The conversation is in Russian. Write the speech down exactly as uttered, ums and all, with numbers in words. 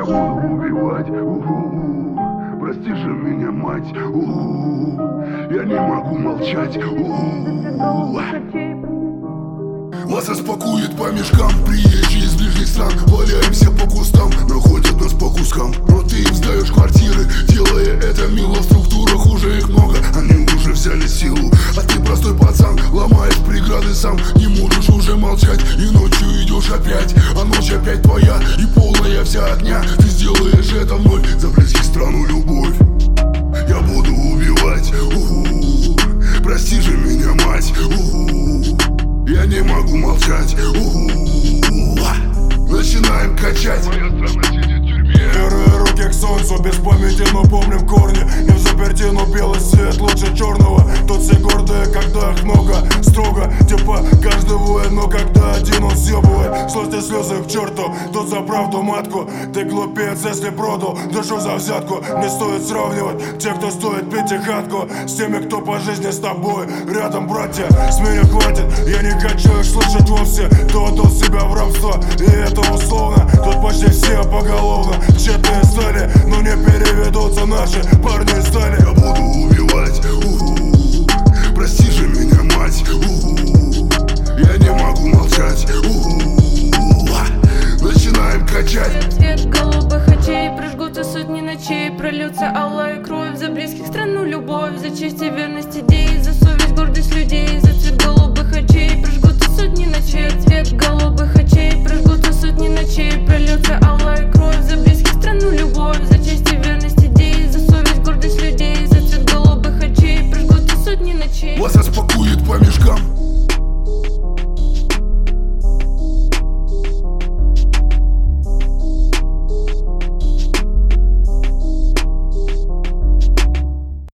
Я буду убивать, у-у-у. Прости же меня, мать, у-у-у. Я не могу молчать, у-у-у. Вас распакует по мешкам приезжие из ближних стран. Валяемся по кустам, находят нас по кускам. Но ты им сдаешь квартиры, делая это мило. В структурах уже их много, они уже взяли силу. А ты простой пацан, ломаешь преграды сам. Не можешь уже молчать, и ночью идешь опять. А ночь опять твоя, и полная вся огня. Ты сделаешь это вновь за близких страну любовь. Я буду убивать, у-у-у. Прости же меня, мать, у-у-у. Я не могу молчать, у-у-у. Начинаем качать. Моя страна сидит в тюрьме. Первые руки к солнцу, без памяти, но помним корни. Не в заперти, но белый свет лучше черного. Тут все гордые, когда их много. Строго, типа каждый воин, но когда один он съебывает. Сложьте слезы к черту, тут за правду матку. Ты глупец, если продал душу за взятку. Не стоит сравнивать тех, кто стоит пятихатку, с теми, кто по жизни с тобой рядом, братья. С меня хватит, я не хочу их слышать вовсе. Кто отдал себя в рабство, и это условно. Тут почти все поголовно тщетные стали, но не переведутся наши парни стали. Я буду убивать, у-у-у. Прости же меня, мать, у-у-у. Я не могу молчать, у-у-у. Начинаем качать. Цвет голубых очей, прожгутся сотни ночей. Прольется алая кровь за близких, страну, любовь. За честь и верность идей, за совесть, гордость людей. За цвет голубых очей, прожгутся сотни ночей. Цвет голубых очей, прожгутся сотни ночей. Прольется алая кровь за близких, страну, любовь. За честь и верность идей, за совесть, гордость людей. За цвет голубых очей, прожгутся сотни ночей. Вас распакует по мешкам